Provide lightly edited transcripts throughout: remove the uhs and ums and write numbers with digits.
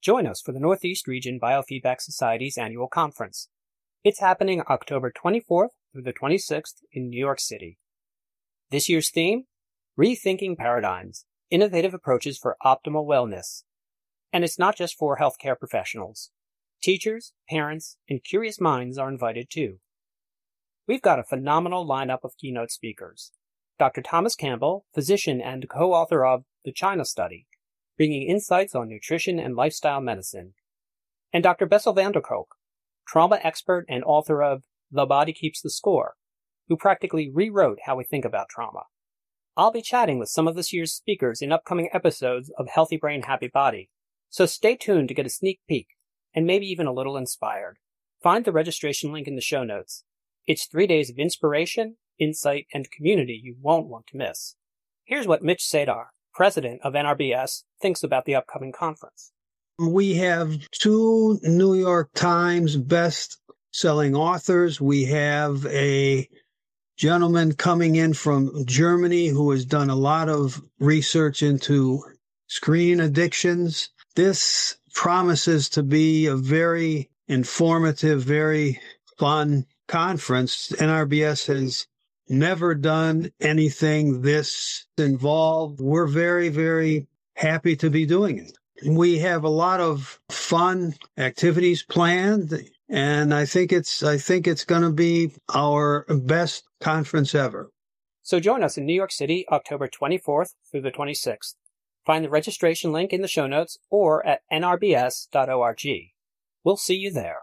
Join us for the Northeast Region Biofeedback Society's annual conference. It's happening October 24th through the 26th in New York City. This year's theme? Rethinking Paradigms, Innovative Approaches for Optimal Wellness. And it's not just for healthcare professionals. Teachers, parents, and curious minds are invited too. We've got a phenomenal lineup of keynote speakers. Dr. Thomas Campbell, physician and co-author of The China Study, bringing insights on nutrition and lifestyle medicine. And Dr. Bessel van der Kolk, trauma expert and author of The Body Keeps the Score, who practically rewrote how we think about trauma. I'll be chatting with some of this year's speakers in upcoming episodes of Healthy Brain, Happy Body, so stay tuned to get a sneak peek and maybe even a little inspired. Find the registration link in the show notes. It's 3 days of inspiration, insight, and community you won't want to miss. Here's what Mitch Sadar, president of NRBS, thinks about the upcoming conference. We have 2 New York Times best-selling authors. We have a gentleman coming in from Germany who has done a lot of research into screen addictions. This promises to be a very informative, very fun conference. NRBS has never done anything this involved. We're very, very happy to be doing it. We have a lot of fun activities planned, and I think it's going to be our best conference ever. So join us in New York City, October 24th through the 26th. Find the registration link in the show notes or at nrbs.org. We'll see you there.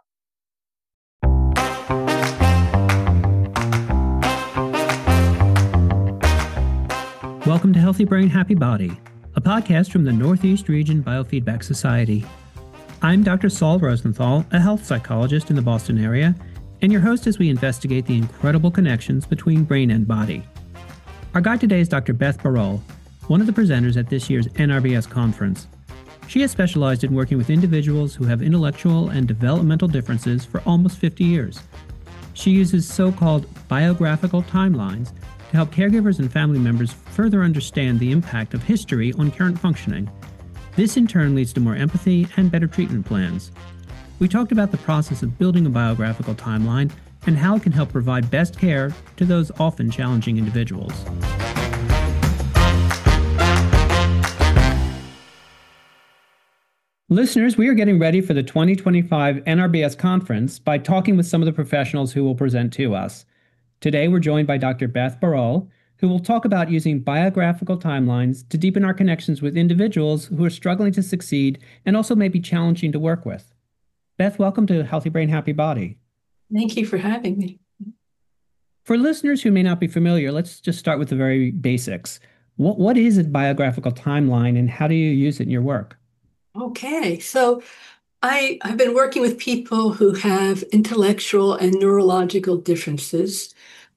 Welcome to Healthy Brain, Happy Body, a podcast from the Northeast Region Biofeedback Society. I'm Dr. Saul Rosenthal, a health psychologist in the Boston area, and your host as we investigate the incredible connections between brain and body. Our guide today is Dr. Beth Barol, one of the presenters at this year's NRBS conference. She has specialized in working with individuals who have intellectual and developmental differences for almost 50 years. She uses so-called biographical timelines to help caregivers and family members further understand the impact of history on current functioning. This in turn leads to more empathy and better treatment plans. We talked about the process of building a biographical timeline and how it can help provide best care to those often challenging individuals. Listeners, we are getting ready for the 2025 NRBS conference by talking with some of the professionals who will present to us. Today, we're joined by Dr. Beth Barol, who will talk about using biographical timelines to deepen our connections with individuals who are struggling to succeed and also may be challenging to work with. Beth, welcome to Healthy Brain, Happy Body. Thank you for having me. For listeners who may not be familiar, let's just start with the very basics. What is a biographical timeline and how do you use it in your work? Okay, so I've been working with people who have intellectual and neurological differences,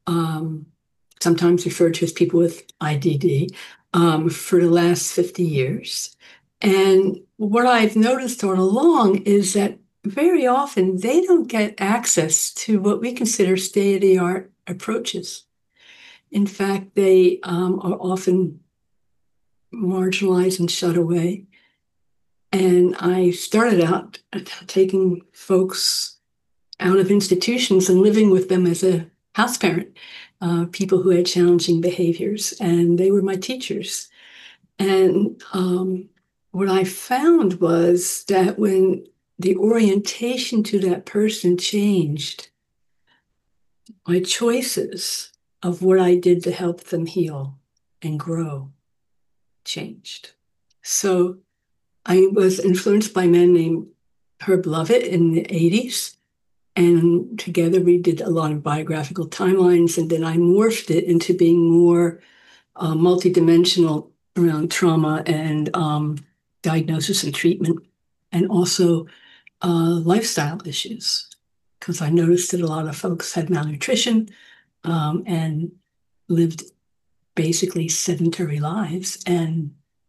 sometimes referred to as people with IDD, for the last 50 years. And what I've noticed all along is that very often they don't get access to what we consider state-of-the-art approaches. In fact, they are often marginalized and shut away. And I started out taking folks out of institutions and living with them as a house parent, people who had challenging behaviors, and they were my teachers. And what I found was that when the orientation to that person changed, my choices of what I did to help them heal and grow changed. So I was influenced by a man named Herb Lovett in the 80s, and together we did a lot of biographical timelines, and then I morphed it into being more multidimensional around trauma and diagnosis and treatment, and also lifestyle issues, because I noticed that a lot of folks had malnutrition and lived basically sedentary lives and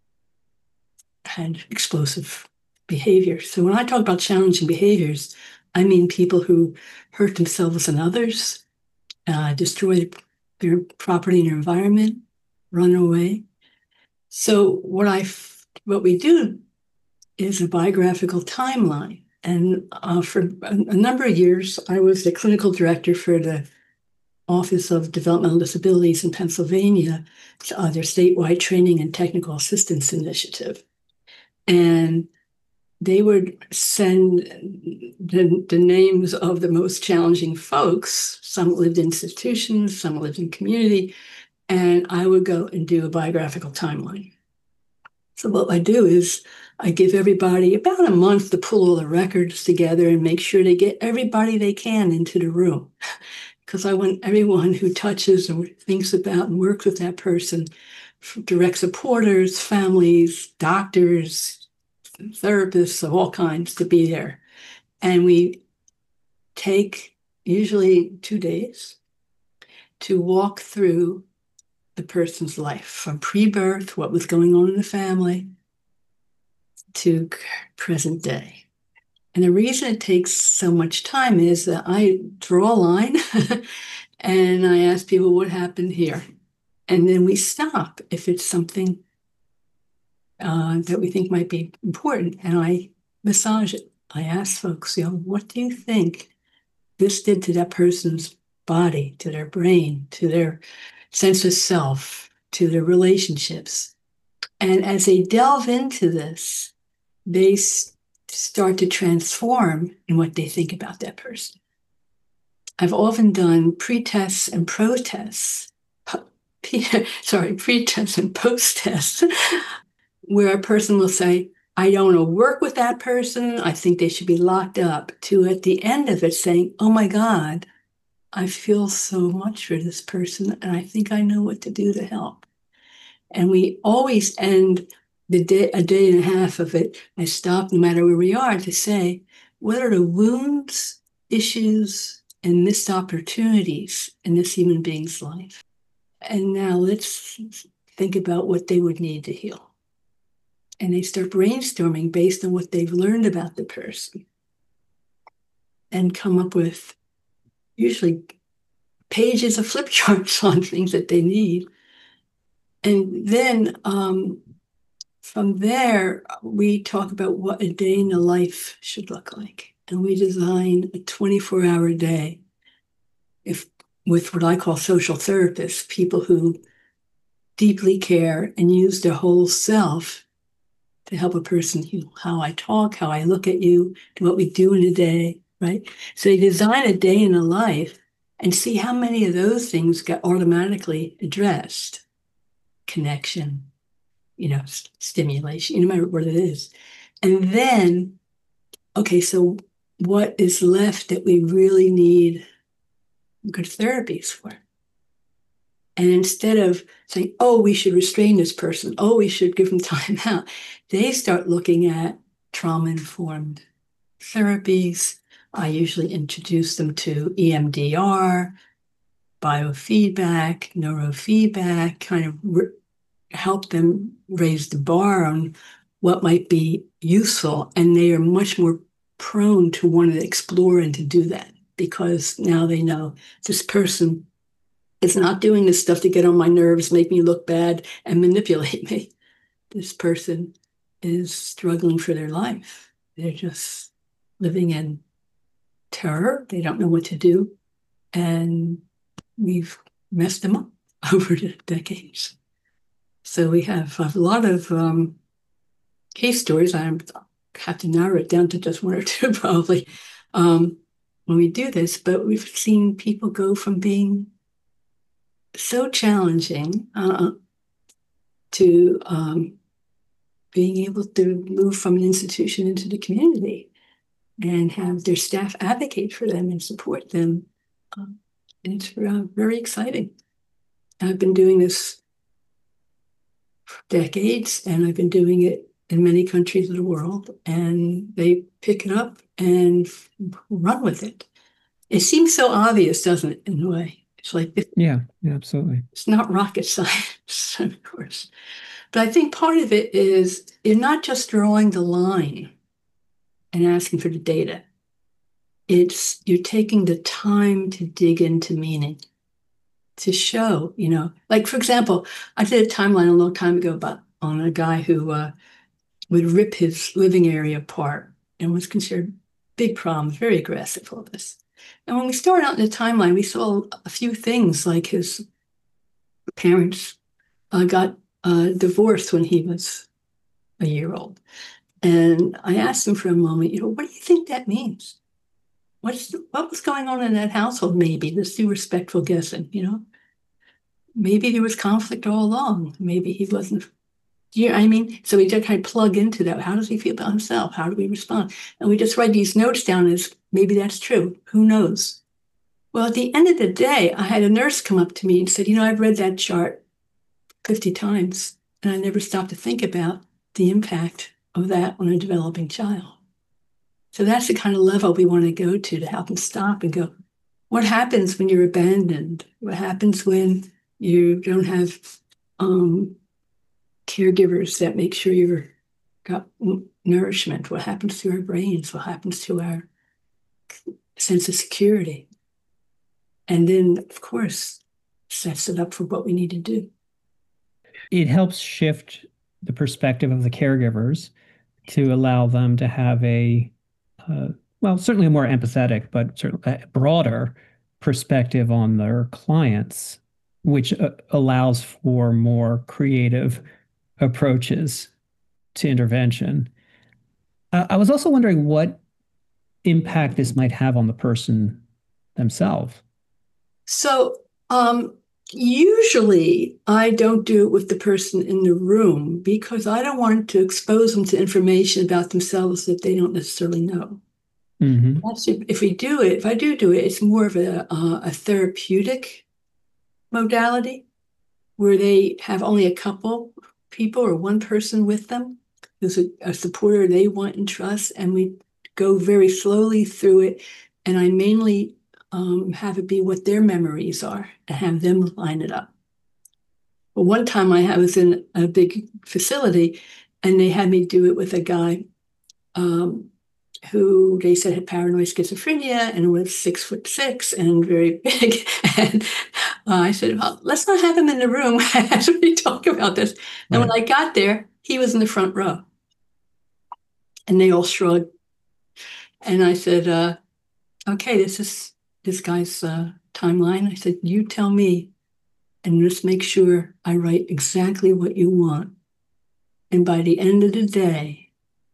had explosive behaviors. So when I talk about challenging behaviors, I mean people who hurt themselves and others, destroy their property and their environment, run away. So what we do is a biographical timeline. And for a number of years, I was the clinical director for the Office of Developmental Disabilities in Pennsylvania, their statewide training and technical assistance initiative. And they would send the names of the most challenging folks. Some lived in institutions, some lived in community, and I would go and do a biographical timeline. So what I do is I give everybody about a month to pull all the records together and make sure they get everybody they can into the room. Because I want everyone who touches or thinks about and works with that person, direct supporters, families, doctors, therapists of all kinds, to be there. And we take usually 2 days to walk through the person's life from pre-birth, what was going on in the family, to present day. And the reason it takes so much time is that I draw a line and I ask people what happened here. And then we stop if it's something that we think might be important, and I massage it. I ask folks, what do you think this did to that person's body, to their brain, to their sense of self, to their relationships? And as they delve into this, they start to transform in what they think about that person. I've often done pre-tests and pro-tests, pre-tests and post-tests, where a person will say, I don't want to work with that person, I think they should be locked up, to at the end of it saying, oh my God, I feel so much for this person, and I think I know what to do to help. And we always end a day and a half of it. I stop, no matter where we are, to say, what are the wounds, issues, and missed opportunities in this human being's life? And now let's think about what they would need to heal. And they start brainstorming based on what they've learned about the person and come up with usually pages of flip charts on things that they need. And then from there, we talk about what a day in the life should look like. And we design a 24-hour day with what I call social therapists, people who deeply care and use their whole self to help a person heal. How I talk, how I look at you, what we do in a day, right? So they design a day in a life and see how many of those things get automatically addressed. Connection, stimulation, no matter what it is. And then, okay, so what is left that we really need good therapies for? And instead of saying, oh, we should restrain this person, oh, we should give them time out, they start looking at trauma-informed therapies. I usually introduce them to EMDR, biofeedback, neurofeedback, kind of help them raise the bar on what might be useful. And they are much more prone to want to explore and to do that, because now they know this person is not doing this stuff to get on my nerves, make me look bad, and manipulate me. This person is struggling for their life. They're just living in terror. They don't know what to do. And we've messed them up over the decades. So we have a lot of case stories. I have to narrow it down to just one or two probably when we do this, but we've seen people go from being so challenging to being able to move from an institution into the community and have their staff advocate for them and support them. And it's very exciting. I've been doing this for decades, and I've been doing it in many countries of the world, and they pick it up and run with it. It seems so obvious, doesn't it, in a way? It's like, yeah, absolutely. It's not rocket science, of course. But I think part of it is you're not just drawing the line and asking for the data. It's you're taking the time to dig into meaning, to show, like, for example, I did a timeline a long time ago on a guy who would rip his living area apart and was considered big problems, very aggressive, all this. And when we started out in the timeline, we saw a few things like his parents got divorced when he was a year old. And I asked him for a moment, what do you think that means? What was going on in that household? Maybe let's do respectful guessing, maybe there was conflict all along. Maybe he wasn't, I mean? So we just kind of plug into that. How does he feel about himself? How do we respond? And we just write these notes down as maybe that's true. Who knows? Well, at the end of the day, I had a nurse come up to me and said, I've read that chart 50 times, and I never stopped to think about the impact of that on a developing child. So that's the kind of level we want to go to help them stop and go, what happens when you're abandoned? What happens when you don't have caregivers that make sure you've got nourishment? What happens to our brains? What happens to our sense of security? And then, of course, sets it up for what we need to do. It helps shift the perspective of the caregivers to allow them to have certainly a more empathetic, but certainly a broader perspective on their clients, which allows for more creative approaches to intervention. I was also wondering what impact this might have on the person themselves. So, usually I don't do it with the person in the room because I don't want to expose them to information about themselves that they don't necessarily know. Mm-hmm. If I do it, it's more of a therapeutic modality where they have only a couple people or one person with them who's a supporter they want and trust, and we go very slowly through it. And I mainly have it be what their memories are and have them line it up. Well, one time I was in a big facility and they had me do it with a guy who they said had paranoid schizophrenia and was 6'6" and very big. And I said, well, let's not have him in the room as we talk about this. And when I got there, he was in the front row. And they all shrugged. And I said, okay, this is this guy's timeline. I said, you tell me and just make sure I write exactly what you want. And by the end of the day,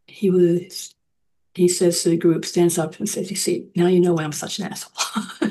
he says to the group, stands up and says, you see, now you know why I'm such an asshole.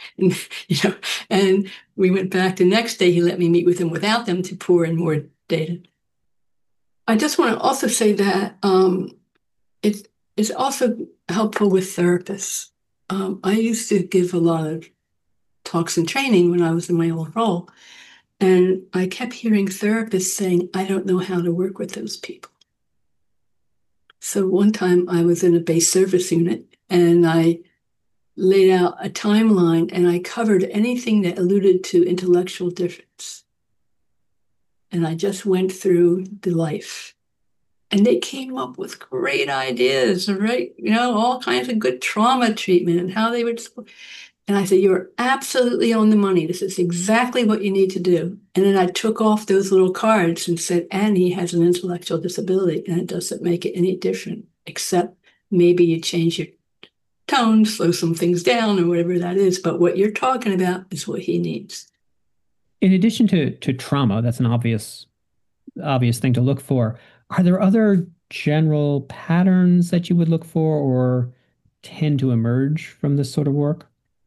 And we went back the next day. He let me meet with him without them to pour in more data. I just want to also say that it's also helpful with therapists. I used to give a lot of talks and training when I was in my old role, and I kept hearing therapists saying, I don't know how to work with those people. So one time I was in a base service unit and I laid out a timeline and I covered anything that alluded to intellectual difference. And I just went through the life. And they came up with great ideas, right? All kinds of good trauma treatment and how they would. And I said, you're absolutely on the money. This is exactly what you need to do. And then I took off those little cards and said, and he has an intellectual disability, and it doesn't make it any different, except maybe you change your tone, slow some things down or whatever that is. But what you're talking about is what he needs. In addition to trauma, that's an obvious thing to look for. Are there other general patterns that you would look for or tend to emerge from this sort of work?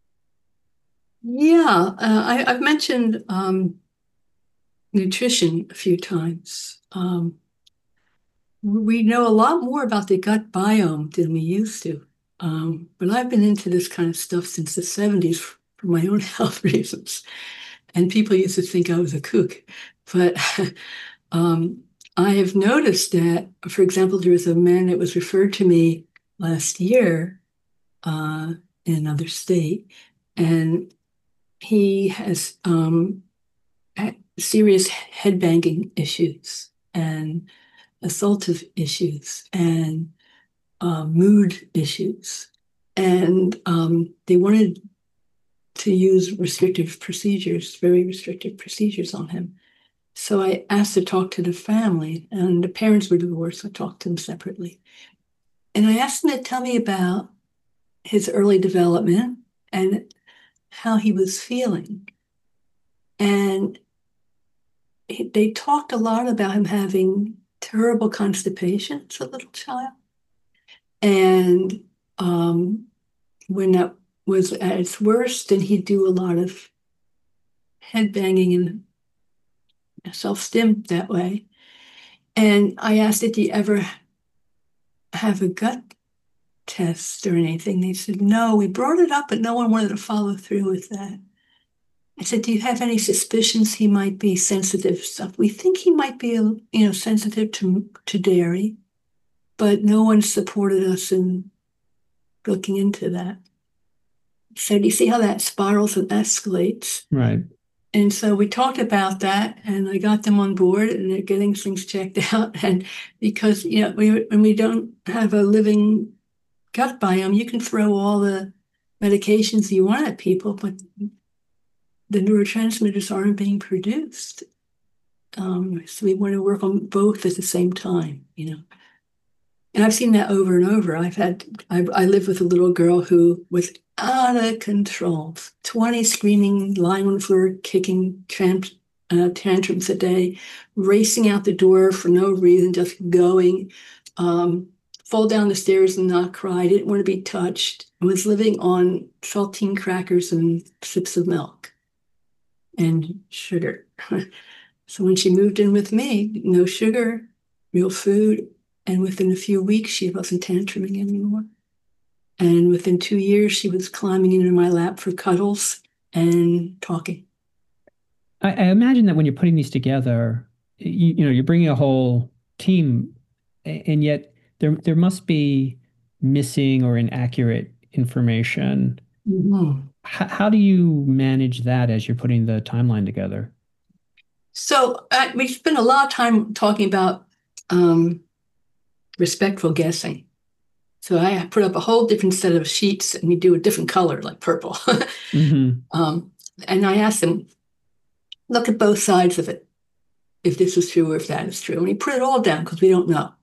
Yeah, I've mentioned nutrition a few times. We know a lot more about the gut biome than we used to. But I've been into this kind of stuff since the 70s for my own health reasons. And people used to think I was a kook. But I have noticed that, for example, there was a man that was referred to me last year in another state, and he has serious head banging issues and assaultive issues and mood issues. And they wanted to use restrictive procedures, very restrictive procedures on him. So I asked to talk to the family, and the parents were divorced, so I talked to them separately. And I asked him to tell me about his early development and how he was feeling. And they talked a lot about him having terrible constipation as a little child. And when that was at its worst, then he'd do a lot of head banging and self-stim that way. And I asked, did he ever have a gut test or anything? They said, no, we brought it up, but no one wanted to follow through with that. I said, do you have any suspicions he might be sensitive to stuff? We think he might be, sensitive to dairy, but no one supported us in looking into that. So do you see how that spirals and escalates? Right. And so we talked about that, and I got them on board, and they're getting things checked out. And because, when we don't have a living gut biome, you can throw all the medications you want at people, but the neurotransmitters aren't being produced. So we want to work on both at the same time, And I've seen that over and over. I live with a little girl who was out of control, 20 screaming, lying on the floor, kicking tantrums a day, racing out the door for no reason, just going, fall down the stairs and not cry, didn't want to be touched, was living on saltine crackers and sips of milk and sugar. So when she moved in with me, no sugar, real food. And within a few weeks, she wasn't tantruming anymore. And within 2 years, she was climbing into my lap for cuddles and talking. I imagine that when you're putting these together, you're bringing a whole team, and yet there must be missing or inaccurate information. Mm-hmm. How do you manage that as you're putting the timeline together? So we spent a lot of time talking about respectful guessing. So I put up a whole different set of sheets, and we do a different color, like purple. Mm-hmm. And I asked them, look at both sides of it, if this is true or if that is true. And we put it all down because we don't know.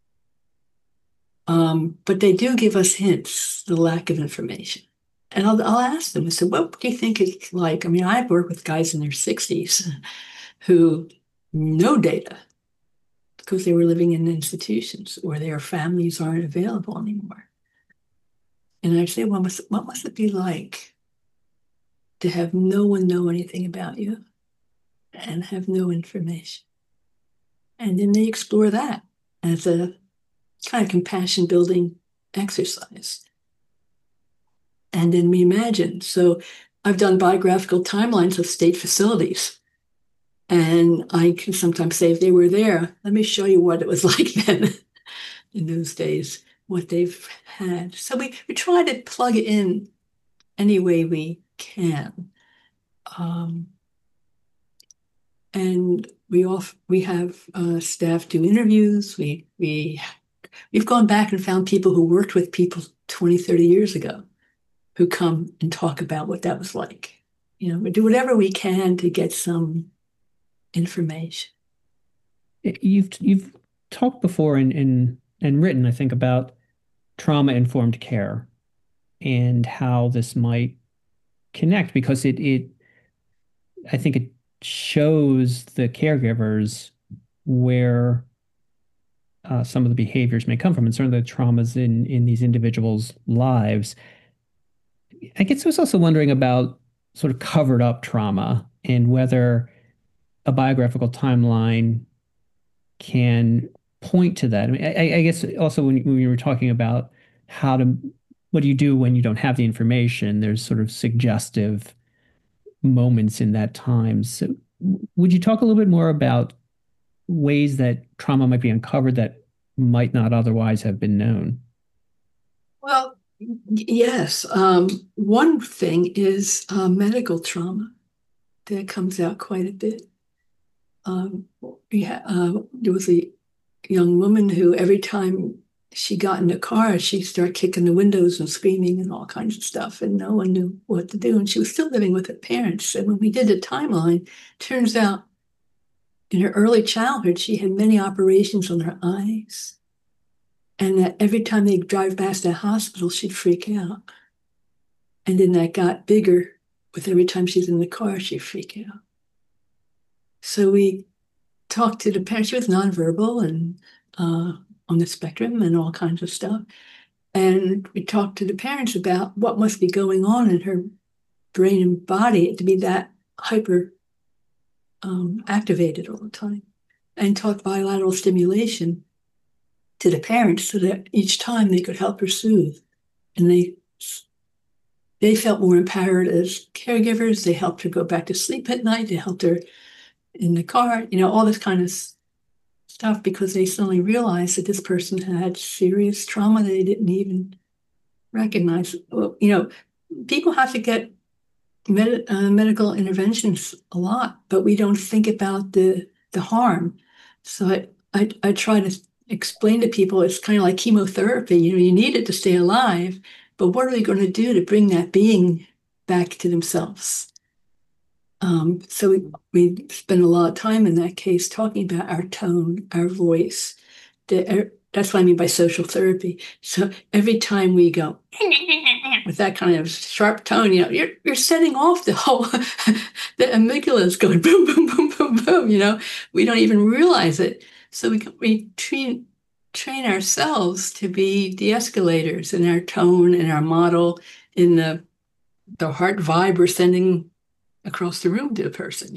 But they do give us hints, the lack of information. And I'll ask them, I said, what do you think it's like? I mean, I've worked with guys in their 60s who no data because they were living in institutions or their families aren't available anymore. And I say, well, what must it be like to have no one know anything about you and have no information? And then they explore that as a kind of compassion building exercise. And then we imagine. So I've done biographical timelines of state facilities. And I can sometimes say, if they were there, let me show you what it was like then in those days, what they've had. So we try to plug it in any way we can. And we have staff do interviews. We've gone back and found people who worked with people 20, 30 years ago who come and talk about what that was like. We do whatever we can to get some information. You've talked before and written, I think, about trauma-informed care and how this might connect, because I think it shows the caregivers where some of the behaviors may come from, and certainly the traumas in these individuals' lives. I guess I was also wondering about sort of covered up trauma and whether a biographical timeline can point to that. I mean, I guess also when we were talking about what do you do when you don't have the information, there's sort of suggestive moments in that time. So would you talk a little bit more about ways that trauma might be uncovered that might not otherwise have been known? Well, yes. One thing is medical trauma that comes out quite a bit. There was a young woman who every time she got in the car, she'd start kicking the windows and screaming and all kinds of stuff, and no one knew what to do. And she was still living with her parents. And when we did the timeline, turns out in her early childhood, she had many operations on her eyes. And that every time they'd drive past that hospital, she'd freak out. And then that got bigger with every time she's in the car, she'd freak out. So we talked to the parents. She was nonverbal and on the spectrum and all kinds of stuff. And we talked to the parents about what must be going on in her brain and body to be that hyper activated all the time, and taught bilateral stimulation to the parents so that each time they could help her soothe. And they felt more empowered as caregivers. They helped her go back to sleep at night. They helped her in the car, all this kind of stuff, because they suddenly realized that this person had serious trauma they didn't even recognize. Well, people have to get medical interventions a lot, but we don't think about the harm. So I try to explain to people it's kind of like chemotherapy. You need it to stay alive, but what are they going to do to bring that being back to themselves? So we spend a lot of time in that case talking about our tone, our voice. That's what I mean by social therapy. So every time we go with that kind of sharp tone, you're setting off the whole, the amygdala is going boom, boom, boom, boom, boom. We don't even realize it. So we train ourselves to be de-escalators in our tone and our model, in the heart vibe we're sending across the room to a person.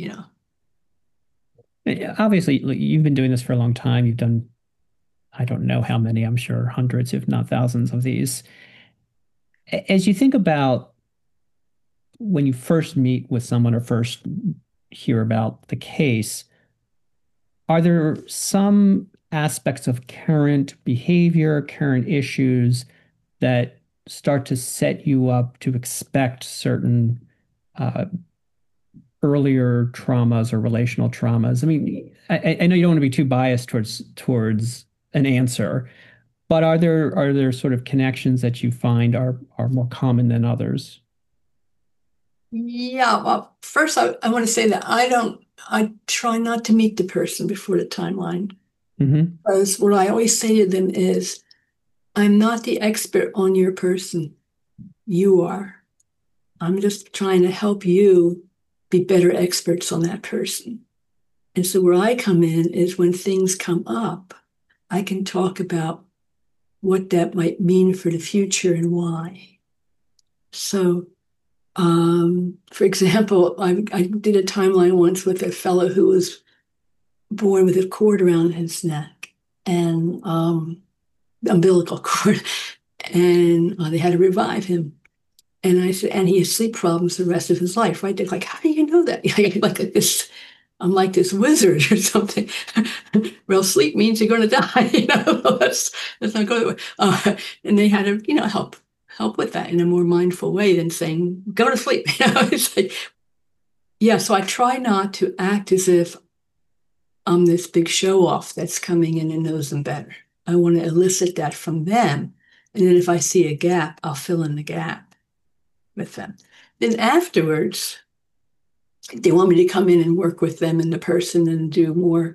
Obviously, you've been doing this for a long time. You've done, I don't know how many, I'm sure hundreds, if not thousands of these. As you think about when you first meet with someone or first hear about the case, are there some aspects of current behavior, current issues that start to set you up to expect certain earlier traumas or relational traumas? I mean, I know you don't want to be too biased towards an answer, but are there sort of connections that you find are more common than others? Yeah, well, first I want to say that I try not to meet the person before the timeline. Mm-hmm. Because what I always say to them is, I'm not the expert on your person. You are. I'm just trying to help you be better experts on that person. And so where I come in is when things come up, I can talk about what that might mean for the future and why. So, for example, I did a timeline once with a fellow who was born with a cord around his neck and umbilical cord, and they had to revive him. And I said, and he has sleep problems the rest of his life, right? They're like, how do you know that? Like this, I'm like this wizard or something. Well, sleep means you're going to die. Let's not go. And they had to, help with that in a more mindful way than saying, go to sleep. It's like, yeah. So I try not to act as if I'm this big show off that's coming in and knows them better. I want to elicit that from them. And then if I see a gap, I'll fill in the gap with them. Then afterwards, they want me to come in and work with them and the person and do more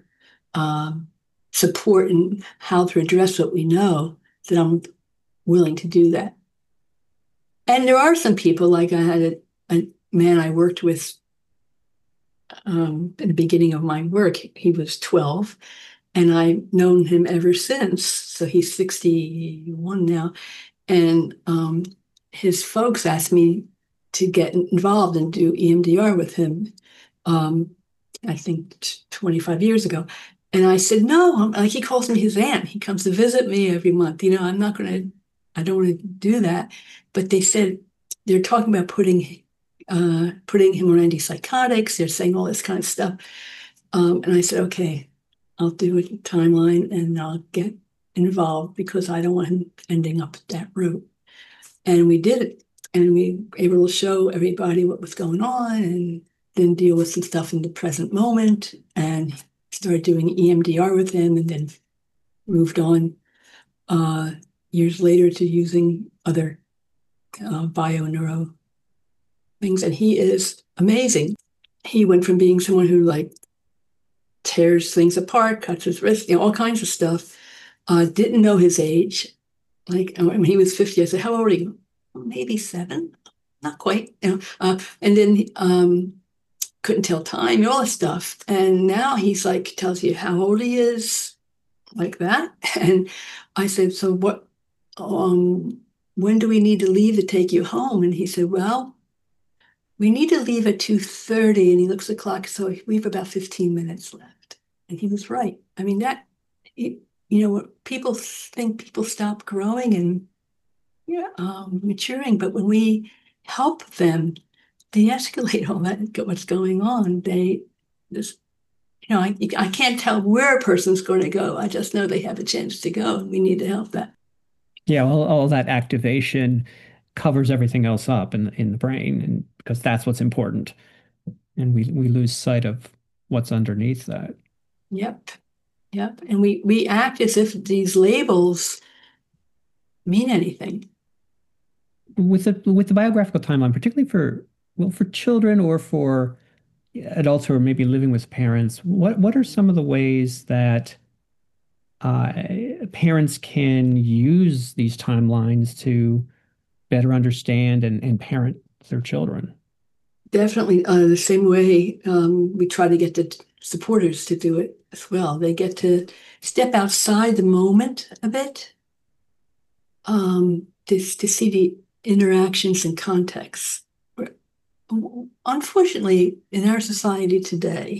support and how to address what we know, that I'm willing to do that. And there are some people, like I had a man I worked with at the beginning of my work. He was 12, and I've known him ever since. So he's 61 now. And his folks asked me to get involved and do EMDR with him, I think 25 years ago. And I said, no, like he calls me his aunt. He comes to visit me every month. I don't want to do that. But they said they're talking about putting him on antipsychotics. They're saying all this kind of stuff. And I said, okay, I'll do a timeline and I'll get involved because I don't want him ending up that route. And we did it. And we were able to show everybody what was going on and then deal with some stuff in the present moment, and started doing EMDR with him, and then moved on years later to using other bio-neuro things. And he is amazing. He went from being someone who tears things apart, cuts his wrist, all kinds of stuff. Didn't know his age. Like when he was 50, I said, "How old are you?" Maybe 7, not quite. And then couldn't tell time, all this stuff. And now he's like, tells you how old he is, like that. And I said, "So what? When do we need to leave to take you home?" And he said, "Well, we need to leave at 2:30." And he looks at the clock, so we have about 15 minutes left. And he was right. I mean, people think people stop growing and maturing, but when we help them de-escalate all that, what's going on, they just, I can't tell where a person's going to go. I just know they have a chance to go, and we need to help that. Yeah, well, all that activation covers everything else up in the brain, and because that's what's important. And we lose sight of what's underneath that. Yep. And we act as if these labels mean anything. With the biographical timeline, particularly for children or for adults who are maybe living with parents, what are some of the ways that parents can use these timelines to better understand and parent their children? Definitely the same way we try to get the supporters to do it as well. They get to step outside the moment a bit to see the interactions and contexts. Unfortunately, in our society today,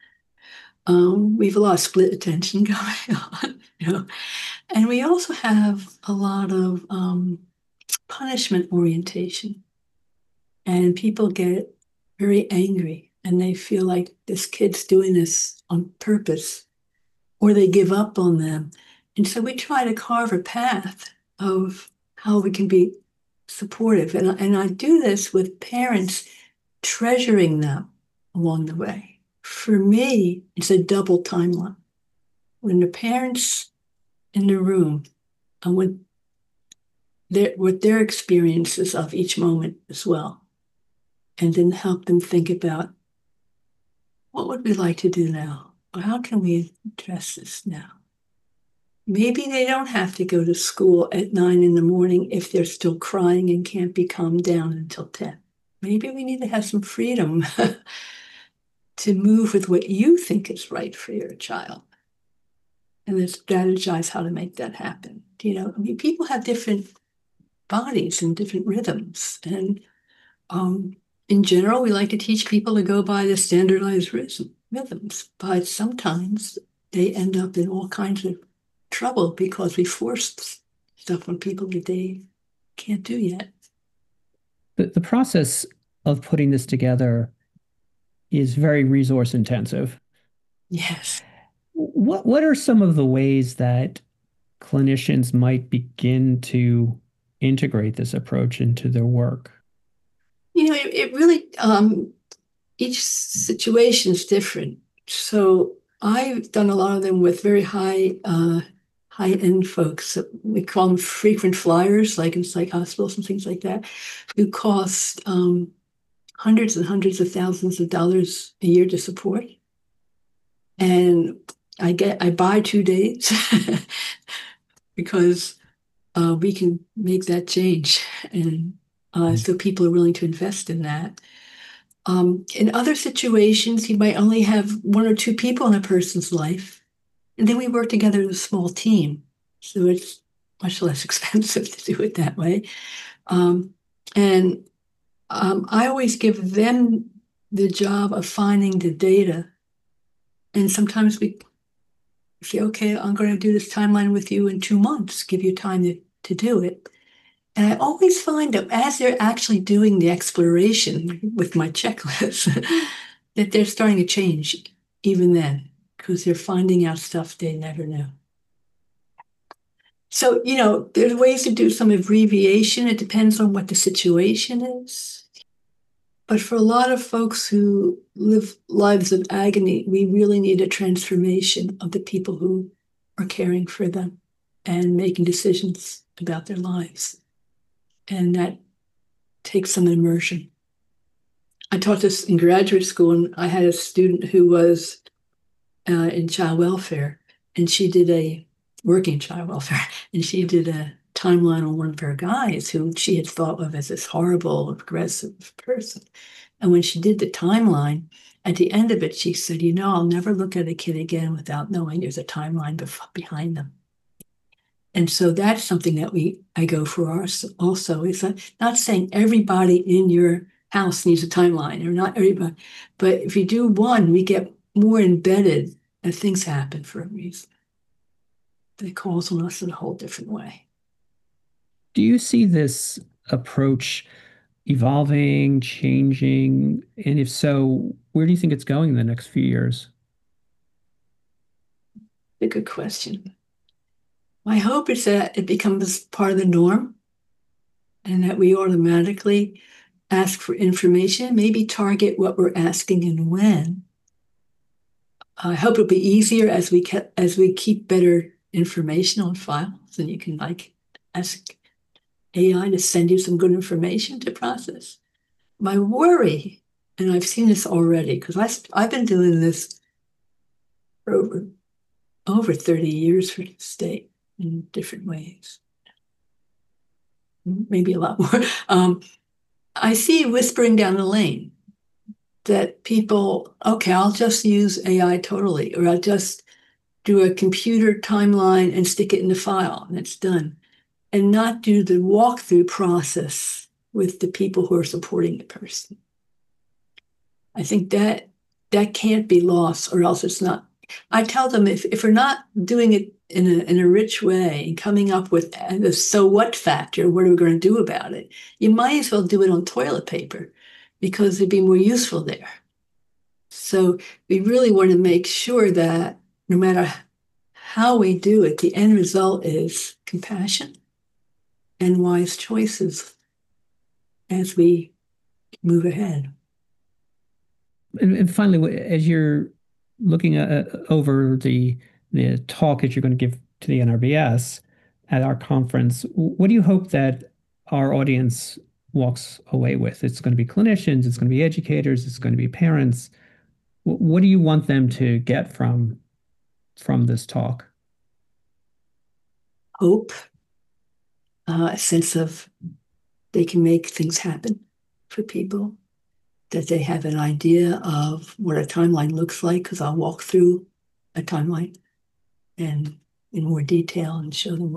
we have a lot of split attention going on, and we also have a lot of punishment orientation, and people get very angry and they feel like this kid's doing this on purpose, or they give up on them. And so we try to carve a path of how we can be supportive. And I do this with parents, treasuring them along the way. For me, it's a double timeline. When the parents in the room, and with their experiences of each moment as well, and then help them think about, what would we like to do now? Or how can we address this now? Maybe they don't have to go to school at 9 in the morning if they're still crying and can't be calmed down until 10. Maybe we need to have some freedom to move with what you think is right for your child, and then strategize how to make that happen. People have different bodies and different rhythms. And in general, we like to teach people to go by the standardized rhythms, but sometimes they end up in all kinds of trouble because we force stuff on people that they can't do yet. The process of putting this together is very resource intensive. Yes. What are some of the ways that clinicians might begin to integrate this approach into their work? It really, each situation is different. So I've done a lot of them with very high-end folks. We call them frequent flyers, like in psych hospitals and things like that, who cost hundreds and hundreds of thousands of dollars a year to support. And I buy 2 days because we can make that change. And so people are willing to invest in that. In other situations, you might only have 1 or 2 people in a person's life, and then we work together as a small team. So it's much less expensive to do it that way. I always give them the job of finding the data. And sometimes we say, okay, I'm going to do this timeline with you in 2 months, give you time to do it. And I always find that as they're actually doing the exploration with my checklist, that they're starting to change even then, because they're finding out stuff they never knew. So, there's ways to do some abbreviation. It depends on what the situation is. But for a lot of folks who live lives of agony, we really need a transformation of the people who are caring for them and making decisions about their lives. And that takes some immersion. I taught this in graduate school, and I had a student who was in child welfare, and she did a working child welfare, and she did a timeline on one of her guys who she had thought of as this horrible, aggressive person. And when she did the timeline, at the end of it, she said, I'll never look at a kid again without knowing there's a timeline behind them. And so that's something that I go for also. It's not saying everybody in your house needs a timeline, or not everybody, but if you do one, we get more embedded and things happen for a reason. That calls on us in a whole different way. Do you see this approach evolving, changing? And if so, where do you think it's going in the next few years? A good question. My hope is that it becomes part of the norm and that we automatically ask for information, maybe target what we're asking and when. I hope it'll be easier as we keep better information on files, and you can ask AI to send you some good information to process. My worry, and I've seen this already, because I've been doing this for over 30 years for the state in different ways, maybe a lot more. I see whispering down the lane that people, okay, I'll just use AI totally, or I'll just do a computer timeline and stick it in the file, and it's done, and not do the walkthrough process with the people who are supporting the person. I think that can't be lost, or else it's not. I tell them if we're not doing it in a rich way and coming up with the so what factor, what are we going to do about it? You might as well do it on toilet paper, because it'd be more useful there. So we really want to make sure that no matter how we do it, the end result is compassion and wise choices as we move ahead. And finally, as you're looking over the talk that you're going to give to the NRBS at our conference, what do you hope that our audience walks away with? It's going to be clinicians, it's going to be educators, it's going to be parents. What do you want them to get from this talk? Hope, a sense of they can make things happen for people, that they have an idea of what a timeline looks like, because I'll walk through a timeline and in more detail and show them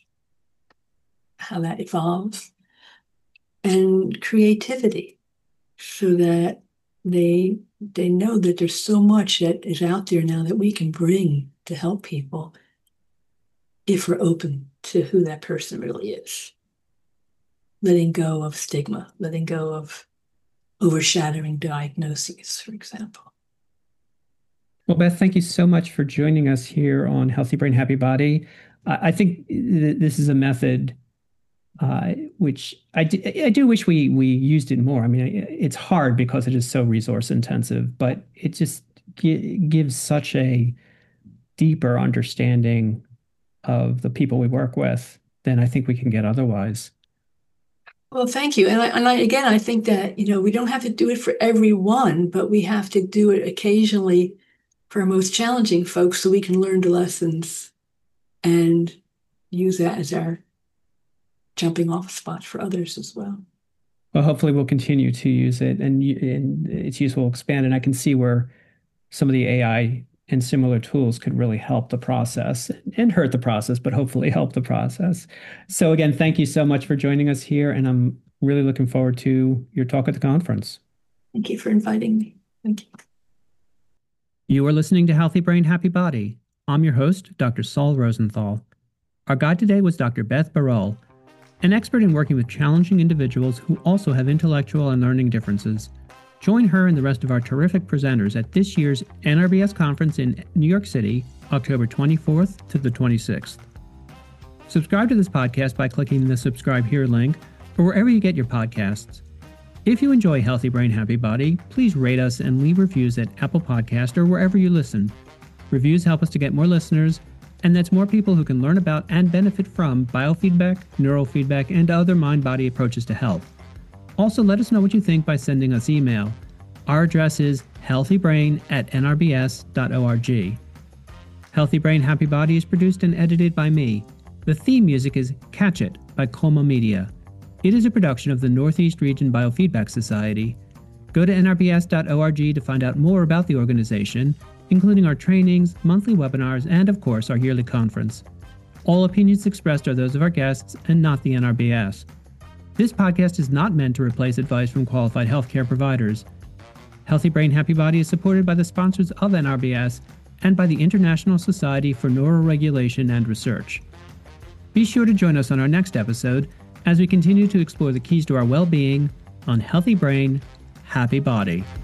how that evolves. And creativity, so that they know that there's so much that is out there now that we can bring to help people if we're open to who that person really is. Letting go of stigma, letting go of overshadowing diagnoses, for example. Well, Beth, thank you so much for joining us here on Healthy Brain, Happy Body. I think this is a method which I do wish we used it more. I mean, it's hard because it is so resource intensive, but it just gives such a deeper understanding of the people we work with than I think we can get otherwise. Well, thank you. And I think that, we don't have to do it for everyone, but we have to do it occasionally for our most challenging folks so we can learn the lessons and use that as our jumping off spot for others as well. Well, hopefully we'll continue to use it, and its use will expand. And I can see where some of the AI and similar tools could really help the process and hurt the process, but hopefully help the process. So again, thank you so much for joining us here. And I'm really looking forward to your talk at the conference. Thank you for inviting me. Thank you. You are listening to Healthy Brain, Happy Body. I'm your host, Dr. Saul Rosenthal. Our guide today was Dr. Beth Barole, an expert in working with challenging individuals who also have intellectual and learning differences. Join her and the rest of our terrific presenters at this year's NRBS conference in New York City, October 24th to the 26th. Subscribe to this podcast by clicking the subscribe here link or wherever you get your podcasts. If you enjoy Healthy Brain, Happy Body, please rate us and leave reviews at Apple Podcast or wherever you listen. Reviews help us to get more listeners, and that's more people who can learn about and benefit from biofeedback, neurofeedback, and other mind-body approaches to health. Also, let us know what you think by sending us email. Our address is healthybrain@nrbs.org. Healthy Brain, Happy Body is produced and edited by me. The theme music is Catch It by Colma Media. It is a production of the Northeast Region Biofeedback Society. Go to nrbs.org to find out more about the organization, including our trainings, monthly webinars, and of course our yearly conference. All opinions expressed are those of our guests and not the NRBS. This podcast is not meant to replace advice from qualified healthcare providers. Healthy Brain, Happy Body is supported by the sponsors of NRBS and by the International Society for Neuroregulation and Research. Be sure to join us on our next episode as we continue to explore the keys to our well-being on Healthy Brain, Happy Body.